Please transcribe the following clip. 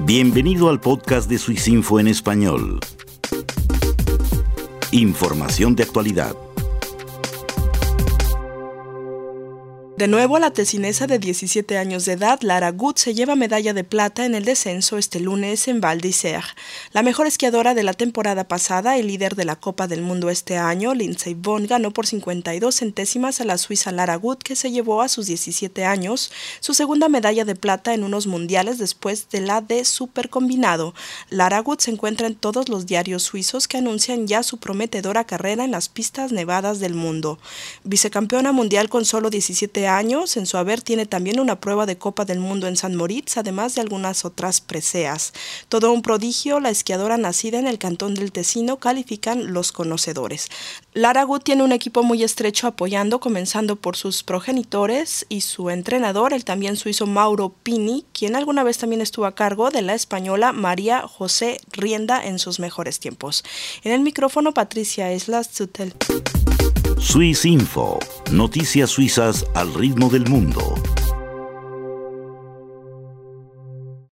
Bienvenido al podcast de Swissinfo en español. Información de actualidad. De nuevo, la tesinesa de 17 años de edad, Lara Gut, se lleva medalla de plata en el descenso este lunes en Val d'Isère. La mejor esquiadora de la temporada pasada y líder de la Copa del Mundo este año, Lindsey Vonn, ganó por 52 centésimas a la suiza Lara Gut, que se llevó a sus 17 años su segunda medalla de plata en unos mundiales después de la de supercombinado. Lara Gut se encuentra en todos los diarios suizos que anuncian ya su prometedora carrera en las pistas nevadas del mundo. Vicecampeona mundial con solo 17 años, en su haber tiene también una prueba de Copa del Mundo en San Moritz, además de algunas otras preseas. Todo un prodigio, la esquiadora nacida en el cantón del Tesino, califican los conocedores. Lara Gut tiene un equipo muy estrecho apoyando, comenzando por sus progenitores y su entrenador, el también suizo Mauro Pini, quien alguna vez también estuvo a cargo de la española María José Rienda en sus mejores tiempos. En el micrófono, Patricia Eslas-Zutel. Swissinfo, noticias suizas al ritmo del mundo.